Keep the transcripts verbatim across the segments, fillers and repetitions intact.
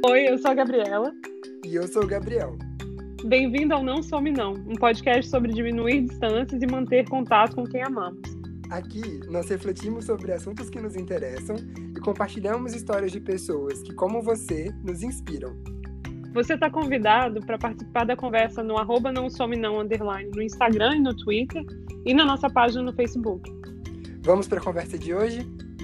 Oi, eu sou a Gabriela. E eu sou o Gabriel. Bem-vindo ao Não Some Não, um podcast sobre diminuir distâncias e manter contato com quem amamos. Aqui, nós refletimos sobre assuntos que nos interessam e compartilhamos histórias de pessoas que, como você, nos inspiram. Você está convidado para participar da conversa no arroba não some não underline no Instagram e no Twitter e na nossa página no Facebook. Vamos para a conversa de hoje?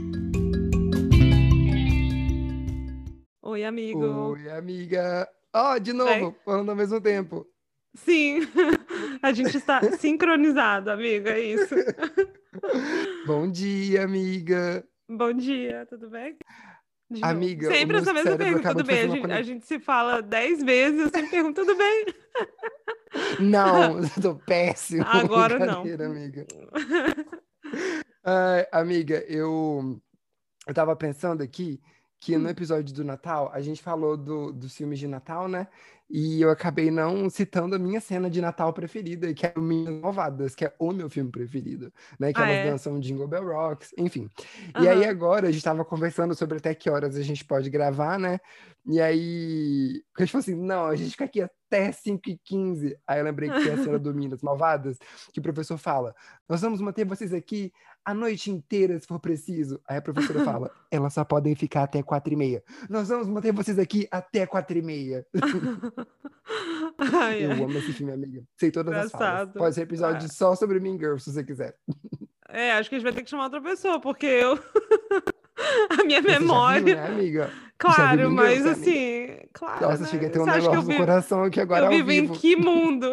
Oi, amigo. Oi, amiga. Ó, oh, de novo, Bem? falando ao mesmo tempo. Sim, a gente está sincronizado, amiga, é isso. Bom dia, amiga. Bom dia, tudo bem? De Amiga, novo. o Sempre meu essa mesma cérebro pergunta, acaba tudo de bem? A fazer uma gente, a conexão. gente se fala dez vezes, eu sempre pergunto, tudo bem? Não, eu tô péssimo. Agora não. Brincadeira, amiga. Ai, amiga, eu, eu tava pensando aqui que no Hum. episódio do Natal, a gente falou do, dos filmes de Natal, né? E eu acabei não citando a minha cena de Natal preferida, que é o Meninas Malvadas, que é o meu filme preferido, né? Que Ah, elas é? dançam Jingle Bell Rocks, enfim. E aí Aham. agora a gente tava conversando sobre até que horas a gente pode gravar, né? E aí a gente falou assim, não, a gente fica aqui até cinco e quinze. Aí eu lembrei que tem a cena do Meninas Malvadas, que o professor fala, nós vamos manter vocês aqui a noite inteira, se for preciso. Aí a professora fala, elas só podem ficar até quatro e meia. Nós vamos manter vocês aqui até quatro e meia. Ai, Eu ai. amo esse filme, amiga. Sei todas as falas. Engraçado. Pode ser episódio Ah, só sobre Mean Girls, se você quiser. é, acho que a gente vai ter que chamar outra pessoa, porque eu. A minha Você já viu, memória. né, amiga? Já viu Claro, Mean mas Girls, né, amiga? assim. Claro, Nossa, chega a né? ter um Você acha que eu negócio no vivo. coração aqui Eu agora ao vivo em vivo. que mundo?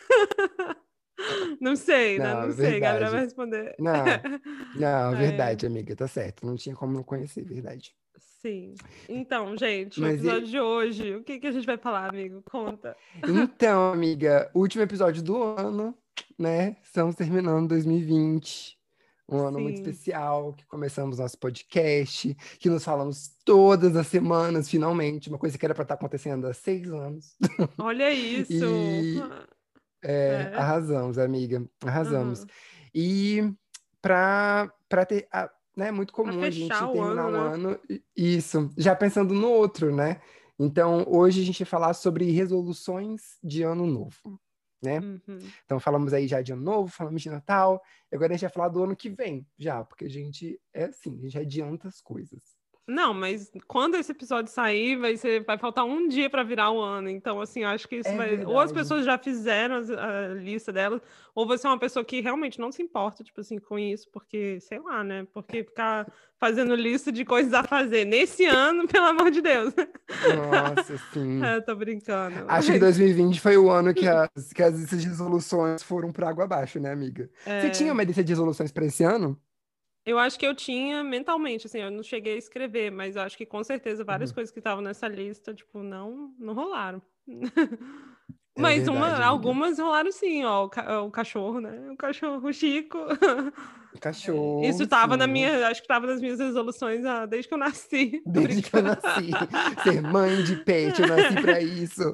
Não sei, né? Não, Não é sei. Gabriel vai verdade. responder. Não, não, É, verdade, amiga, tá certo. Não tinha como não conhecer, verdade. sim. Então, gente, o Mas episódio e... de hoje, o que que a gente vai falar, amigo? Conta. Então, amiga, último episódio do ano, né? Estamos terminando dois mil e vinte. Um ano muito Sim. especial, que começamos nosso podcast, que nos falamos todas as semanas, finalmente, uma coisa que era para estar acontecendo há seis anos. Olha isso. E é, É. arrasamos, amiga, arrasamos. Aham. E para para ter, a- né, é muito Pra comum a fechar gente o terminar ano, um né? ano, e- isso, já pensando no outro, né? Então, hoje a gente vai falar sobre resoluções de ano novo, né? Uhum. Então, falamos aí já de ano novo, falamos de Natal, e agora a gente vai falar do ano que vem, já, porque a gente é assim, a gente adianta as coisas. Não, mas quando esse episódio sair, vai ser, vai faltar um dia para virar o ano. Então, assim, eu acho que isso É vai. Ou as verdade. pessoas já fizeram as- a lista delas, ou você é uma pessoa que realmente não se importa, tipo assim, com isso, porque, sei lá, né? Porque ficar fazendo lista de coisas a fazer nesse ano, pelo amor de Deus. Nossa, sim. É, tô brincando. Acho que Mas, dois mil e vinte foi o ano que as, que as listas de resoluções foram por água abaixo, né, amiga? Você tinha é, uma lista de resoluções para esse ano? eu acho que eu tinha mentalmente, assim, eu não cheguei a escrever, mas eu acho que com certeza várias Uhum. coisas que estavam nessa lista, tipo, não, não rolaram. É Mas verdade, uma, amiga. algumas rolaram sim, ó, o, ca- o cachorro, né? O cachorro, o Chico. É, isso Cachorro, tava na sim. minha, acho que tava nas minhas resoluções ah, desde que eu nasci. Tô Desde que eu brincando. nasci. Ser mãe de pet, eu nasci para isso.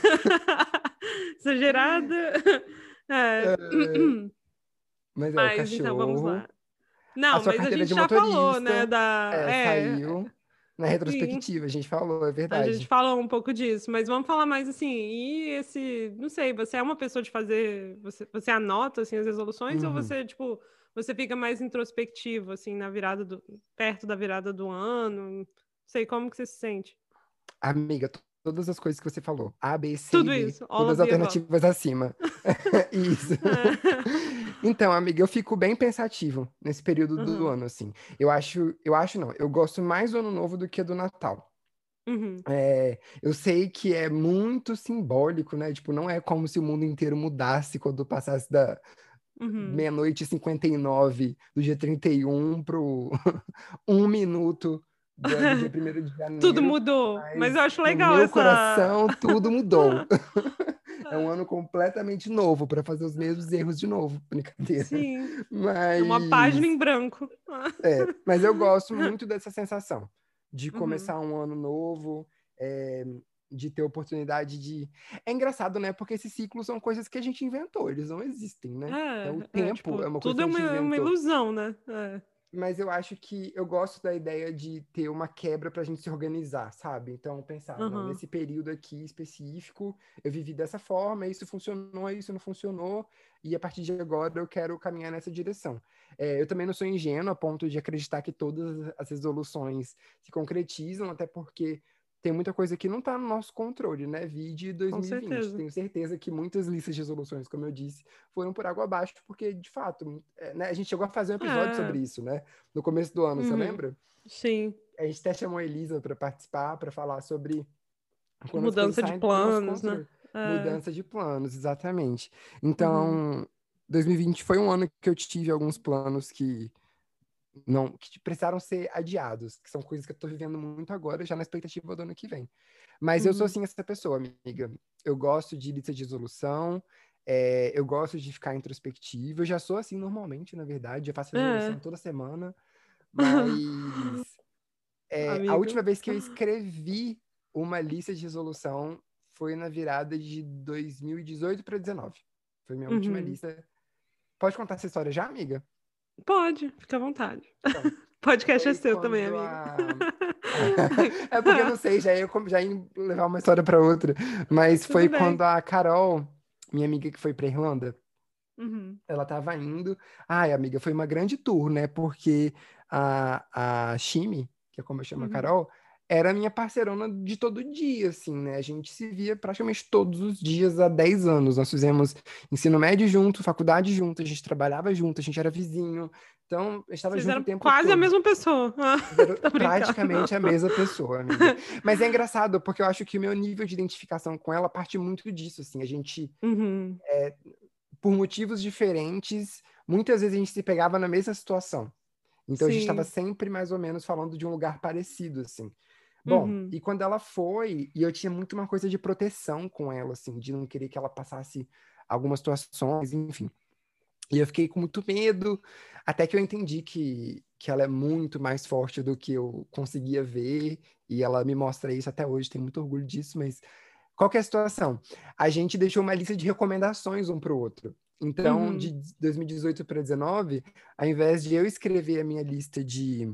Exagerada. É. É, mas é o Mas então vamos cachorro. lá. A Não, sua mas a carteira gente de já falou, né, motorista da... é, É, saiu na sim. retrospectiva, a gente falou, é A gente verdade. falou um pouco disso, mas vamos falar mais assim, e esse, não sei, você é uma pessoa de fazer, você, você anota assim as resoluções ou Uhum. você, tipo, você fica mais introspectivo assim na virada do, perto da virada do ano? Não sei como que você se sente. Amiga, to- todas as coisas que você falou, A, B, C e Tudo D, isso, all todas of as the above. alternativas acima. Isso. Então, amiga, eu fico bem pensativo nesse período do Uhum, ano, assim. Eu acho, eu acho não, eu gosto mais do Ano Novo do que do Natal. uhum, É, eu sei que é muito simbólico, né? Tipo, não é como se o mundo inteiro mudasse quando passasse da uhum. meia-noite e cinquenta e nove do dia trinta e um pro um minuto da- do dia primeiro de Tudo janeiro, mudou, mas eu mas acho no legal meu essa. coração tudo mudou. É um ano completamente novo para fazer os mesmos erros de novo, brincadeira. Sim, é uma página Mas em branco. é, mas eu gosto muito dessa sensação de Uhum. começar um ano novo, é, de ter oportunidade de. É engraçado, né? Porque esses ciclos são coisas que a gente inventou, eles não existem, né? Então, o É, é, tempo tipo, é uma coisa tudo que é a uma, gente é uma inventou. ilusão, né? É. Mas eu acho que eu gosto da ideia de ter uma quebra pra gente se organizar, sabe? Então, pensar, não, Aham, nesse período aqui específico, eu vivi dessa forma, isso funcionou, isso não funcionou, e a partir de agora eu quero caminhar nessa direção. É, eu também não sou ingênuo a ponto de acreditar que todas as resoluções se concretizam, até porque tem muita coisa que não está no nosso controle, né? Vide com dois mil e vinte. certeza. Tenho certeza que muitas listas de resoluções, como eu disse, foram por água abaixo, porque, de fato, é, né, a gente chegou a fazer um episódio É, sobre isso, né? No começo do ano, você uhum, lembra? sim. A gente até chamou a Elisa para participar, para falar sobre quando as coisas Mudança de saem do nosso planos, né? controle. É, Mudança de planos, exatamente. uhum, Então, dois mil e vinte foi um ano que eu tive alguns planos que não que precisaram ser adiados, que são coisas que eu tô vivendo muito agora, já na expectativa do ano que vem. Mas eu sou, uhum. assim, essa pessoa, amiga. Eu gosto de lista de resolução, é, eu gosto de ficar introspectivo. Eu já sou assim normalmente, na verdade. Eu faço É. resolução toda semana. Mas é, a Amigo. última vez que eu escrevi uma lista de resolução foi na virada de dois mil e dezoito para dezenove. Foi minha última Uhum. lista. Pode contar essa história já, amiga? Pode, fica à vontade. Então, Podcast é foi seu também, quando amigo. a. É porque eu não sei, já ia, já ia levar uma história para outra. Mas Tudo foi bem. quando a Carol, minha amiga que foi para Irlanda, Uhum. ela tava indo. Ai, amiga, foi uma grande tour, né? Porque a, a Shimi, que é como eu chamo a Uhum. Carol, era minha parceirona de todo dia, assim, né? A gente se via praticamente todos os dias há dez anos. Nós fizemos ensino médio junto, faculdade junto, a gente trabalhava junto, a gente era vizinho. Então, a gente estava Vocês junto o eram tempo quase a todo. mesma pessoa. Ah, Era tá brincando. praticamente a mesma pessoa, amiga. Mas é engraçado, porque eu acho que o meu nível de identificação com ela parte muito disso, assim. A gente, Uhum. por motivos diferentes, muitas vezes a gente se pegava na mesma situação. Então a gente estava Sim. sempre mais ou menos falando de um lugar parecido, assim. Bom, Uhum. e quando ela foi, e eu tinha muito uma coisa de proteção com ela, assim, de não querer que ela passasse algumas situações, enfim. E eu fiquei com muito medo, até que eu entendi que, que ela é muito mais forte do que eu conseguia ver, e ela me mostra isso até hoje, tenho muito orgulho disso, mas qual que é a situação? A gente deixou uma lista de recomendações um para o outro. Então, de Uhum. dois mil e dezoito para dezenove, ao invés de eu escrever a minha lista de,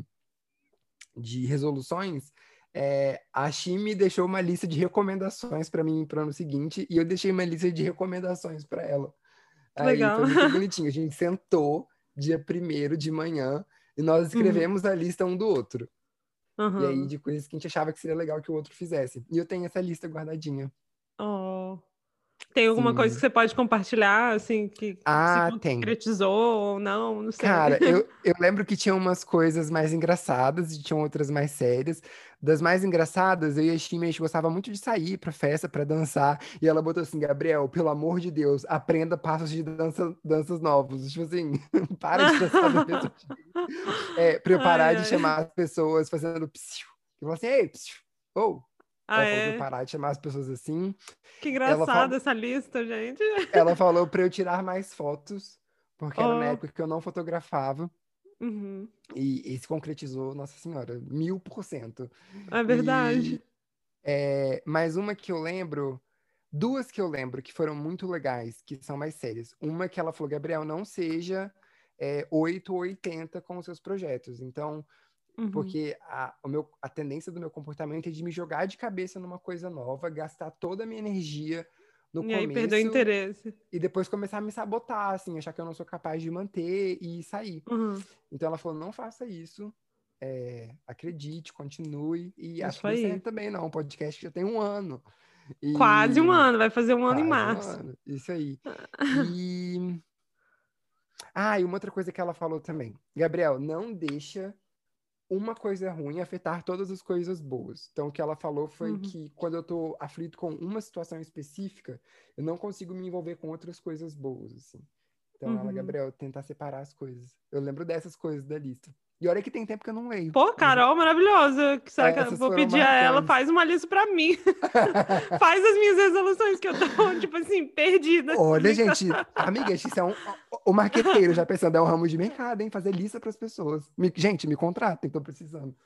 de resoluções, é, a Shimi deixou uma lista de recomendações para mim para o ano seguinte, e eu deixei uma lista de recomendações para ela. Que Aí foi legal. muito bonitinho. A gente sentou dia primeiro de manhã e nós Uhum. escrevemos a lista um do outro. E aí, Uhum. de coisas que a gente achava que seria legal que o outro fizesse. E eu tenho essa lista guardadinha. Oh. Tem alguma coisa que Sim. você pode compartilhar, assim, que se Ah, tem. concretizou ou não? Não sei. Cara, eu, eu lembro que tinha umas coisas mais engraçadas e tinham outras mais sérias. Das mais engraçadas, eu e a Shimi, a gente gostava muito de sair pra festa, pra dançar. E ela botou assim, Gabriel, pelo amor de Deus, aprenda passos de dança, danças novos. Tipo assim, para de dançar do mesmo jeito. É, pra eu parar Ai, de ai. chamar as pessoas fazendo psiu. Eu falei assim, ei, psiu, ou. Ah, Ela falou pra eu é? parar de chamar as pessoas assim. Que Ela, engraçado fal... essa lista, gente. ela falou pra eu tirar mais fotos, porque era na Oh, época que eu não fotografava. uhum. E, e se concretizou, Nossa Senhora, mil por cento. É verdade. E é, mais uma que eu lembro, duas que eu lembro que foram muito legais, que são mais sérias. Uma que ela falou, Gabriel, não seja é, oito ou oitenta com os seus projetos. Então, Uhum. porque a, o meu, a tendência do meu comportamento é de me jogar de cabeça numa coisa nova, gastar toda a minha energia no E aí perdeu o começo interesse. e depois começar a me sabotar, assim, achar que eu não sou capaz de manter e sair. Uhum. Então ela falou, não faça isso, é, acredite, continue, e acho Isso que deu aí. certo também, não, o podcast já tem um ano, Quase um e ano, vai fazer um ano em quase um março. ano, isso aí. E, ah, e uma outra coisa que ela falou também, Gabriel, não deixa uma coisa ruim afetar todas as coisas boas. Então, o que ela falou foi Uhum. que quando eu tô aflito com uma situação específica, eu não consigo me envolver com outras coisas boas, assim. Então, ela, Uhum. Gabriel, tentar separar as coisas. Eu lembro dessas coisas da lista. E olha que tem tempo que eu não leio, Pô, mas Carol, maravilhosa. Será que eu essas vou foram pedir a ela? marcantes. Faz uma lista pra mim. Faz as minhas resoluções que eu tô, tipo assim, perdida. Tô Olha, brincando. gente, amiga, isso é um, o marqueteiro já pensando, é um ramo de mercado, hein? Fazer lista para as pessoas. Me- gente, me contratem, tô precisando.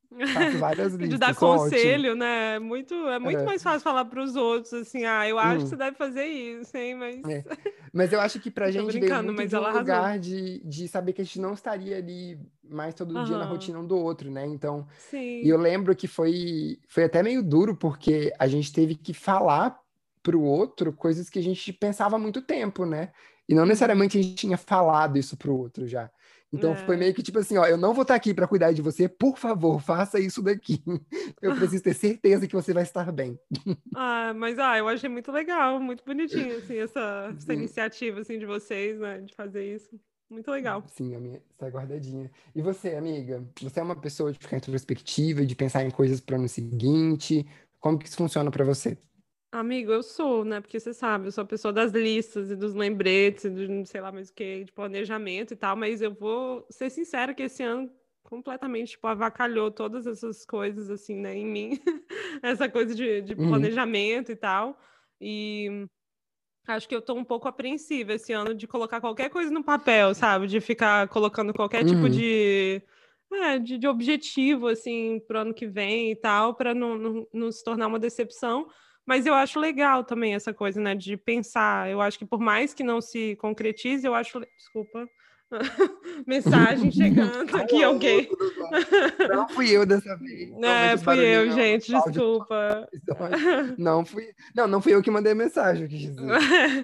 Faço várias De dar listas, sou ótimo. conselho, né? É muito, é muito É. mais fácil falar para os outros, assim, ah, eu acho que você Hum. deve fazer isso, hein? Mas É. Mas eu acho que pra tô gente veio brincando, muito mas de um ela arrasou. lugar de, de saber que a gente não estaria ali mais todo dia na Aham. rotina um do outro, né? Então, e eu Sim. lembro que foi, foi até meio duro, porque a gente teve que falar pro outro coisas que a gente pensava há muito tempo, né? E não Uhum. necessariamente a gente tinha falado isso pro outro já. Então foi É. meio que tipo assim, ó, eu não vou estar aqui para cuidar de você, por favor, faça isso daqui. Eu preciso ter certeza que você vai estar bem. Ah, mas ah, eu achei muito legal, muito bonitinho, assim, essa, essa Sim. iniciativa, assim, de vocês, né, de fazer isso. Muito legal. Sim, a minha está guardadinha. E você, amiga? Você é uma pessoa de ficar introspectiva, de pensar em coisas para o ano seguinte? Como que isso funciona para você? Amigo, eu sou, né? Porque você sabe, eu sou a pessoa das listas e dos lembretes, e do não sei lá mais o que, de planejamento e tal, mas eu vou ser sincera que esse ano completamente, tipo, avacalhou todas essas coisas, assim, né, em mim. Essa coisa de, de Uhum, planejamento e tal. E acho que eu tô um pouco apreensiva esse ano de colocar qualquer coisa no papel, sabe? De ficar colocando qualquer tipo uhum, de, é, de, de objetivo, assim, pro ano que vem e tal, para não, não, não se tornar uma decepção. Mas eu acho legal também essa coisa, né, de pensar. Eu acho que por mais que não se concretize, eu acho. le- Desculpa. Mensagem chegando aqui, Alô, alguém. tudo bom? Não fui eu dessa vez. Não aumente É, os fui barulhinhos eu, não, no gente, áudio do desculpa. episódio. Não fui, não, não fui eu que mandei a mensagem, eu quis dizer.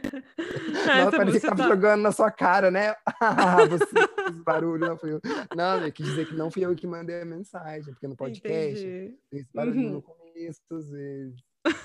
É, Não, você parecia que você tava tá. jogando na sua cara, né? Ah, você fez barulho, não fui eu. Não, eu quis dizer que não fui eu que mandei a mensagem, porque no podcast Entendi. tem esse barulhinho no Uhum. começo, às vezes.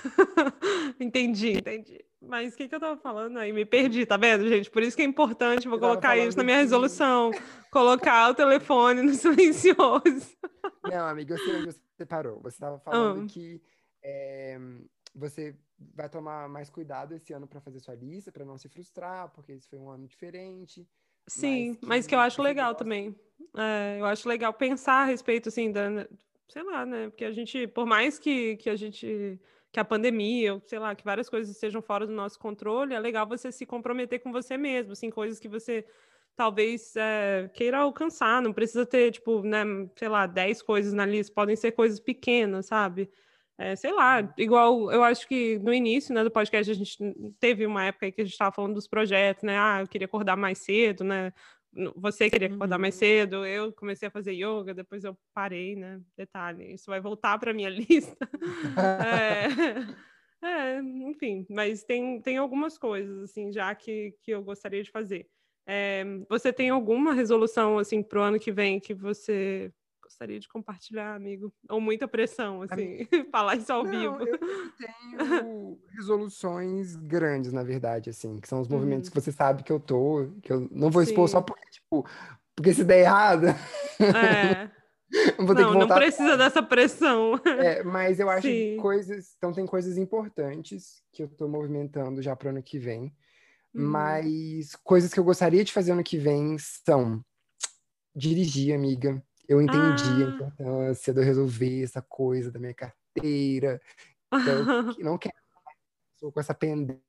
Entendi, entendi. Mas o que que eu tava falando aí? Me perdi, tá vendo, gente? Por isso que é importante, vou Você tava colocar isso na falando minha que. resolução. Colocar o telefone no silencioso. Não, amiga, eu sei onde você parou. Você tava falando Ah, que é, você vai tomar mais cuidado esse ano para fazer sua lista, para não se frustrar, porque esse foi um ano diferente, mas sim, mas que eu que acho você legal gosta. também. É, eu acho legal pensar a respeito, assim, da, sei lá, né? Porque a gente, por mais que, que a gente, que a pandemia, ou sei lá, que várias coisas estejam fora do nosso controle, é legal você se comprometer com você mesmo, assim, coisas que você talvez é, queira alcançar, não precisa ter, tipo, né, sei lá, dez coisas na lista, podem ser coisas pequenas, sabe? É, sei lá, igual eu acho que no início, né, do podcast a gente teve uma época aí que a gente estava falando dos projetos, né? Ah, eu queria acordar mais cedo, né? Você queria acordar Uhum. mais cedo, eu comecei a fazer yoga, depois eu parei, né? Detalhe, isso vai voltar para minha lista. É, é, enfim, mas tem, tem algumas coisas, assim, já que, que eu gostaria de fazer. É, você tem alguma resolução, assim, pro ano que vem que você gostaria de compartilhar, amigo? Ou muita pressão, Ami- assim, falar isso ao Não, vivo. eu, eu tenho resoluções grandes, na verdade, assim, que são os movimentos Uhum, que você sabe que eu tô, que eu não vou expor só sim, porque, tipo, porque se der errado, é. eu vou ter que Não, não voltar. precisa dessa pressão. É, mas eu acho que Sim. coisas. Então, tem coisas importantes que eu tô movimentando já para o ano que vem. Uhum. Mas coisas que eu gostaria de fazer ano que vem são dirigir, amiga. Eu entendi a Ah. importância de eu resolver essa coisa da minha carteira. Então, eu que- não quero sou com essa pendência,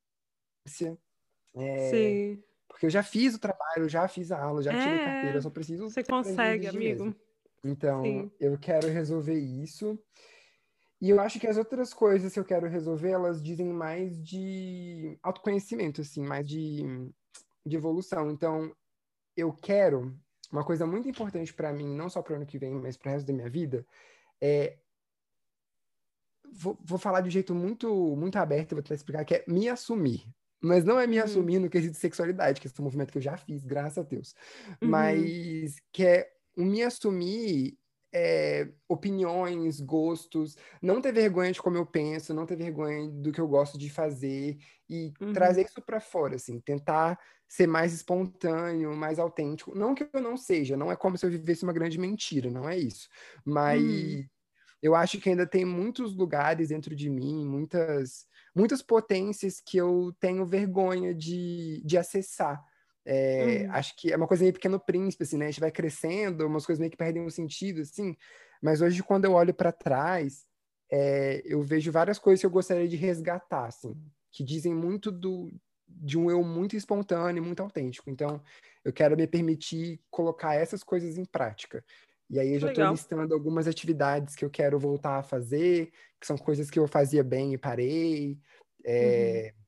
é, Sim. porque eu já fiz o trabalho, eu já fiz a aula, já tirei carteira, eu É, só preciso você aprender a consegue, dirigir mesmo. amigo. Então, Sim. eu quero resolver isso. E eu acho que as outras coisas que eu quero resolver, elas dizem mais de autoconhecimento, assim, mais de, de evolução. Então, eu quero uma coisa muito importante para mim, não só para o ano que vem, mas para o resto da minha vida, é vou, vou falar de um jeito muito muito aberto, vou tentar explicar que é me assumir. Mas não é me Uhum. assumir no quesito de sexualidade, que esse é um movimento que eu já fiz, graças a Deus. Uhum. Mas que é o me assumir é, opiniões, gostos, não ter vergonha de como eu penso, não ter vergonha do que eu gosto de fazer e Uhum. trazer isso para fora, assim, tentar ser mais espontâneo, mais autêntico. Não que eu não seja, não é como se eu vivesse uma grande mentira, não é isso. Uhum. Mas eu acho que ainda tem muitos lugares dentro de mim, muitas, muitas potências que eu tenho vergonha de, de acessar. É, Uhum. acho que é uma coisa meio Pequeno Príncipe, assim, né? A gente vai crescendo, umas coisas meio que perdem o sentido, assim. Mas hoje, quando eu olho para trás, é, eu vejo várias coisas que eu gostaria de resgatar, assim, que dizem muito do, de um eu muito espontâneo, muito autêntico. Então, eu quero me permitir colocar essas coisas em prática. E aí eu Que já tô legal. listando algumas atividades que eu quero voltar a fazer, que são coisas que eu fazia bem e parei. Uhum. É,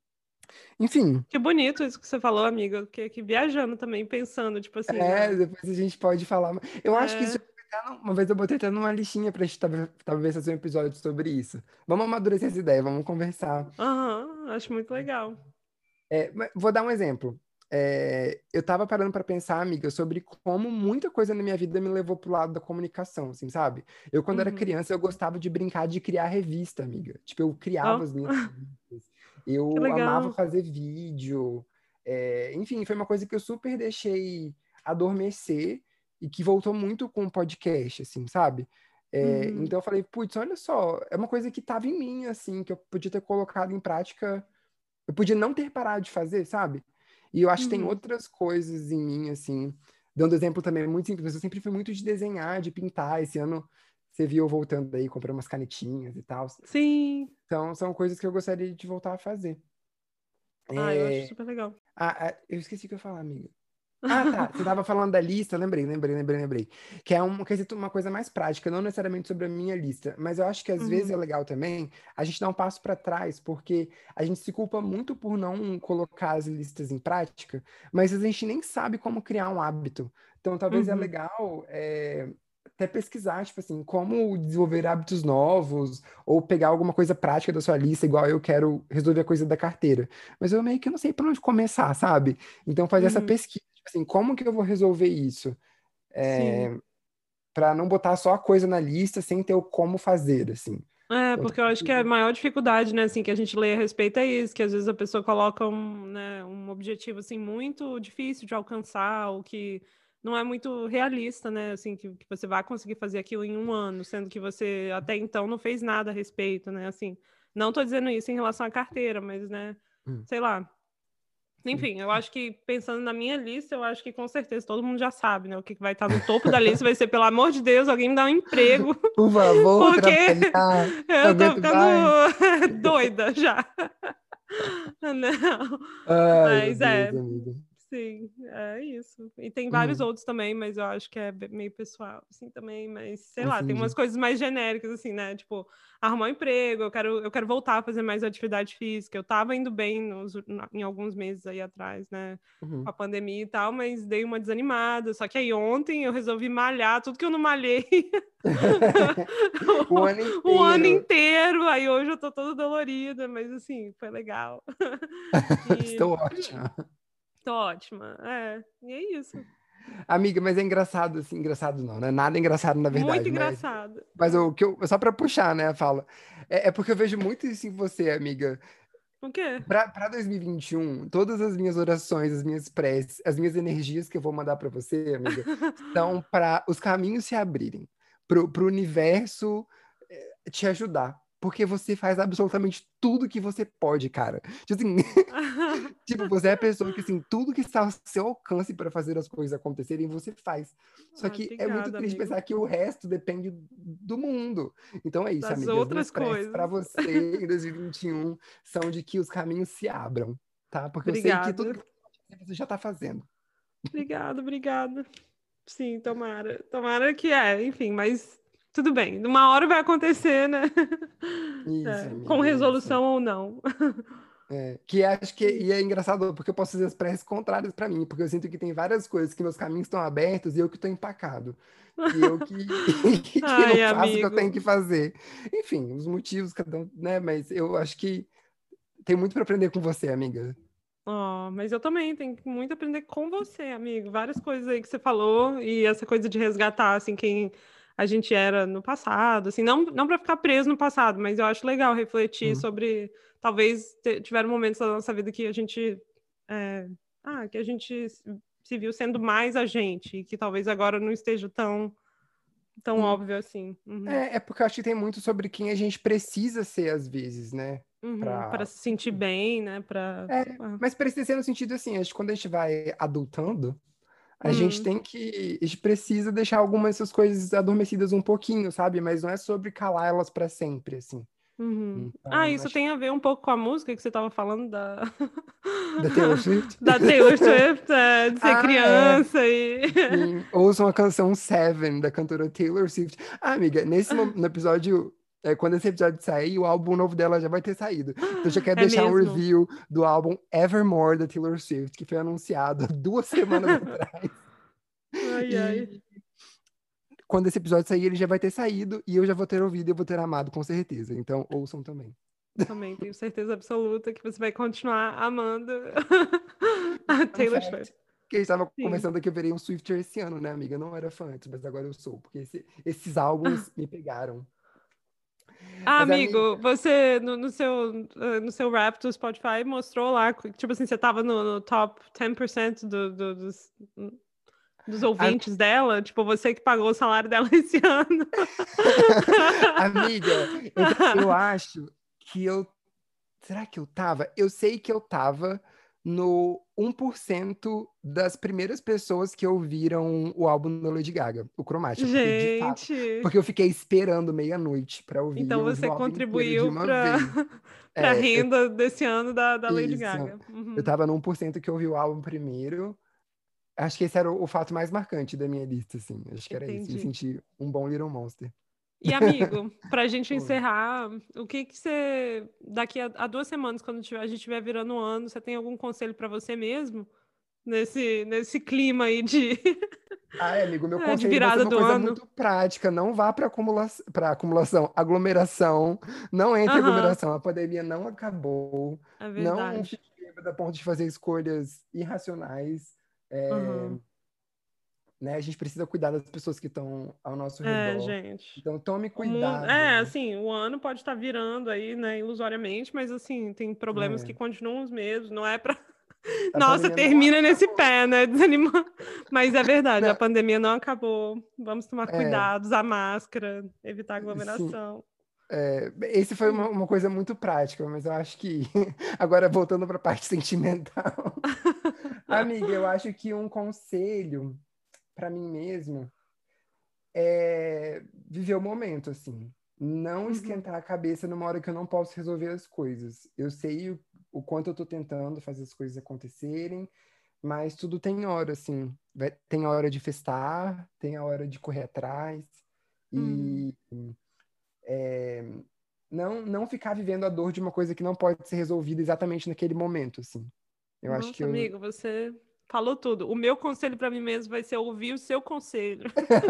Enfim, Que bonito isso que você falou, amiga. Eu fiquei aqui viajando também, pensando, tipo assim, é, na. depois a gente pode falar. Eu acho que isso É. já tá num- uma vez eu botei até numa listinha pra gente talvez talvez fazer um episódio sobre isso. Vamos amadurecer essa ideia, vamos conversar. Aham, acho muito legal. É, mas vou dar um exemplo. É, eu tava parando para pensar, amiga, sobre como muita coisa na minha vida me levou pro lado da comunicação, assim, sabe? Eu, quando era Uhum. criança, eu gostava de brincar de criar revista, amiga. Tipo, eu criava Ó, as minhas revistas. que Eu amava legal. fazer vídeo. É, enfim, foi uma coisa que eu super deixei adormecer e que voltou muito com o podcast, assim, sabe? É, Uhum. então eu falei, putz, olha só, é uma coisa que tava em mim, assim, que eu podia ter colocado em prática, eu podia não ter parado de fazer, sabe? E eu acho que tem Uhum. outras coisas em mim, assim, dando exemplo também muito simples, mas eu sempre fui muito de desenhar, de pintar. Esse ano você viu eu voltando aí, comprando umas canetinhas e tal. Sim. Então, são coisas que eu gostaria de voltar a fazer. Ah, eu acho É... super legal. Ah, ah, eu esqueci o que eu ia falar, amiga. Ah, tá. Você estava falando da lista, lembrei, lembrei, lembrei, lembrei. Que é um, quer dizer, uma coisa mais prática, não necessariamente sobre a minha lista, mas eu acho que às vezes é Uhum. legal também a gente dar um passo para trás, porque a gente se culpa muito por não colocar as listas em prática, mas a gente nem sabe como criar um hábito. Então, talvez é Uhum. legal é, até pesquisar, tipo assim, como desenvolver hábitos novos, ou pegar alguma coisa prática da sua lista, igual eu quero resolver a coisa da carteira. Mas eu meio que não sei por onde começar, sabe? Então, fazer essa Uhum. pesquisa assim, como que eu vou resolver isso? Sim. Para não botar só a coisa na lista sem ter o como fazer, assim. É, Então, porque eu acho que a maior dificuldade, né, assim, que a gente lê a respeito é isso, que às vezes a pessoa coloca um, né, um objetivo, assim, muito difícil de alcançar, ou que não é muito realista, né, assim, que, que você vai conseguir fazer aquilo em um ano, sendo que você até então não fez nada a respeito, né, assim. Não tô dizendo isso em relação à carteira, mas, né, hum, sei lá. sim. Enfim, eu acho que, pensando na minha lista, eu acho que com certeza todo mundo já sabe, né, o que que vai estar no topo da lista vai ser, pelo amor de Deus, alguém me dá um emprego. Por favor, Porque trabalhar, não eu tô aguento ficando mais. doida já. Não, Ai, meu mas Deus, é, amigo. sim, é isso. E tem vários Uhum, outros também, mas eu acho que é be- meio pessoal, assim, também. Mas, sei lá, tem umas entendi. coisas mais genéricas, assim, né? Tipo, arrumar um emprego, eu quero, eu quero voltar a fazer mais atividade física. Eu tava indo bem nos, na- em alguns meses aí atrás, né? Com Uhum. a pandemia e tal, mas dei uma desanimada. Só que aí ontem eu resolvi malhar tudo que eu não malhei O ano o ano inteiro. inteiro. Aí hoje eu tô toda dolorida, mas assim, foi legal. E Estou ótima. tô ótima. É, e é isso. Amiga, mas é engraçado, assim, engraçado não, né? Nada é engraçado na Muito verdade, mas, engraçado. mas o que eu, só pra puxar, né, a fala, é, é porque eu vejo muito isso em você, amiga. O quê? Para dois mil e vinte e um, todas as minhas orações, as minhas preces, as minhas energias que eu vou mandar para você, amiga, são para os caminhos se abrirem, para o universo eh, te ajudar. Porque você faz absolutamente tudo que você pode, cara. Tipo assim, tipo, você é a pessoa que, assim, tudo que está ao seu alcance para fazer as coisas acontecerem, você faz. Só Ah, que é muito obrigada, triste amigo. pensar que o resto depende do mundo. Então é isso, Das amiga. As minhas outras preces para coisas. você em dois mil e vinte e um são de que os caminhos se abram, tá? Porque eu sei que tudo Obrigada. que você já está fazendo. Obrigada, obrigada. Sim, tomara. Tomara que é, enfim, mas tudo bem. Uma hora vai acontecer, né? Isso, É, com amiga, é isso. resolução ou não. É, que acho que e é engraçado porque eu posso fazer as preces contrárias para mim, porque eu sinto que tem várias coisas que meus caminhos estão abertos e eu que estou empacado. E eu que, que não Ai, faço o que eu tenho amigo. que fazer. Enfim, os motivos, cada um, né? Mas eu acho que tem muito para aprender com você, amiga. Ó, mas eu também tenho que muito aprender com você, amigo. Várias coisas aí que você falou e essa coisa de resgatar, assim, quem a gente era no passado, assim, não, não para ficar preso no passado, mas eu acho legal refletir Hum. sobre, talvez te- tiveram momentos da nossa vida que a gente, é, ah, que a gente se viu sendo mais a gente e que talvez agora não esteja tão, tão Sim. óbvio assim. Uhum, É, é porque eu acho que tem muito sobre quem a gente precisa ser às vezes, né? uhum, para Pra... se sentir bem, né? Para, É, mas precisa ser no sentido assim, acho que quando a gente vai adultando, a gente uhum, tem que, a gente precisa deixar algumas dessas coisas adormecidas um pouquinho, sabe? Mas não é sobre calar elas para sempre, assim. Uhum. Então, Ah, isso acho tem a ver um pouco com a música que você estava falando da... da Taylor Swift. da Taylor Swift, é, de ser Ah, criança e... Sim, ouçam a canção Seven, da cantora Taylor Swift. Ah, amiga, nesse mo- no episódio, é, quando esse episódio sair, o álbum novo dela já vai ter saído. Então já quero É deixar um mesmo? review do álbum Evermore, da Taylor Swift, que foi anunciado há duas semanas atrás. Ai, ai. E quando esse episódio sair, ele já vai ter saído, e eu já vou ter ouvido e eu vou ter amado, com certeza. Então, ouçam também. Também tenho certeza absoluta que você vai continuar amando a Fun Taylor fact, Swift. que a gente tava Sim. conversando que eu virei um Swifter esse ano, né, amiga? Eu não era fã antes, mas agora eu sou, porque esse- esses álbuns me pegaram. Ah, Mas, amigo, amiga, você no, no seu, eh, no seu rap do Spotify mostrou lá, que, tipo assim, você tava no, no top dez por cento do, do, dos, dos ouvintes dela, tipo, você que pagou o salário dela esse ano. amiga, eu, eu acho que eu. Será que eu tava? Eu sei que eu tava no um por cento das primeiras pessoas que ouviram o álbum da Lady Gaga, o Chromatica, porque de fato, Gente, porque eu fiquei esperando meia-noite pra ouvir, então eu ouvi você o álbum inteiro de contribuiu uma para vez. para É, eu, renda desse ano da, da Lady isso. Gaga. Eu Uhum. tava no um por cento que ouviu o álbum primeiro. Acho que esse era o, o fato mais marcante da minha lista, assim. Acho que era isso. Me Entendi. senti um bom Little Monster. E, amigo, pra gente Oi. encerrar, o que que você, daqui a, a duas semanas, quando tiver- a gente estiver virando um ano, você tem algum conselho pra você mesmo? Nesse, nesse clima aí de, Ai, amigo, meu é, de conselho vai ser virada uma do coisa ano? muito prática. Não vá para acumula para acumulação, aglomeração. Não entre em Aham, aglomeração. A pandemia não acabou. é Não verdade. fique bêbado a ponto de fazer escolhas irracionais. É, Aham. né? A gente precisa cuidar das pessoas que estão ao nosso É, redor. gente. Então, tome O mundo, é, cuidado. assim, o ano pode estar virando aí, né, ilusoriamente, mas, assim, tem problemas que É, continuam os mesmos, não é pra... a Nossa, pandemia não termina nesse acabou. pé, né, desanimando. Mas é verdade, a Não, pandemia não acabou. Vamos tomar é, cuidado, usar máscara, evitar sim. aglomeração. É, esse foi uma, Sim. uma coisa muito prática, mas eu acho que agora voltando para a parte sentimental, amiga, eu acho que um conselho para mim mesmo é viver o momento, assim, não Uhum, esquentar a cabeça numa hora que eu não posso resolver as coisas. Eu sei o, o quanto eu tô tentando fazer as coisas acontecerem, mas tudo tem hora, assim, vai- tem a hora de festar, tem a hora de correr atrás uhum. e é, não, não ficar vivendo a dor de uma coisa que não pode ser resolvida exatamente naquele momento, assim. Eu acho que Nossa, eu. amigo, você falou tudo. O meu conselho para mim mesmo vai ser ouvir o seu conselho.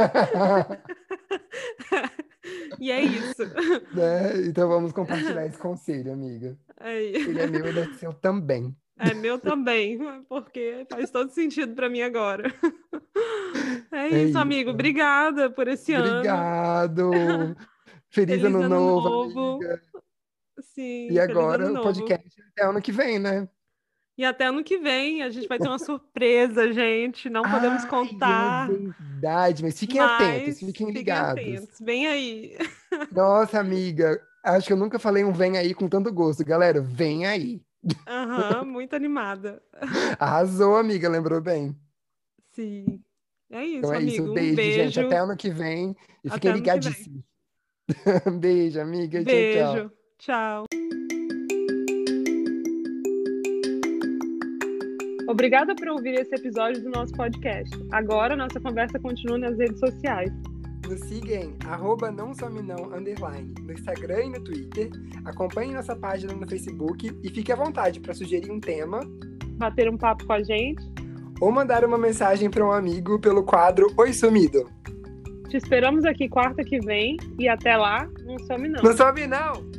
E é isso. Né? Então vamos compartilhar esse conselho, amiga. É, Ele é meu, ele é seu também. é meu também, porque faz todo sentido para mim agora. É É isso, amigo. isso. Obrigada por esse ano. Obrigado. Feliz Feliz ano ano novo, novo. amiga. E Sim, feliz ano agora o novo. podcast até ano que vem, né? E até ano que vem a gente vai ter uma surpresa, gente. Não podemos Ai, é contar, verdade. Mas fiquem atentos, mas fiquem fiquem ligados. atentos. Vem aí. Nossa, amiga, acho que eu nunca falei um vem aí com tanto gosto. Galera, vem aí. Aham, muito animada. Arrasou, amiga, lembrou bem. Sim. É Então isso, é isso, amigo. Um beijo, gente. Até beijo. ano que vem. E Até fiquem ano que vem. ligadíssimos. Beijo, amiga. Tchau, Beijo. tchau. Tchau. Obrigada por ouvir esse episódio do nosso podcast. Agora nossa conversa continua nas redes sociais. Nos siga em arroba não some não, underline, no Instagram e no Twitter. Acompanhe nossa página no Facebook e fique à vontade para sugerir um tema Bater um papo com a gente. ou mandar uma mensagem para um amigo pelo quadro Oi Sumido. Te esperamos aqui quarta que vem e até lá, não some não. Não some não!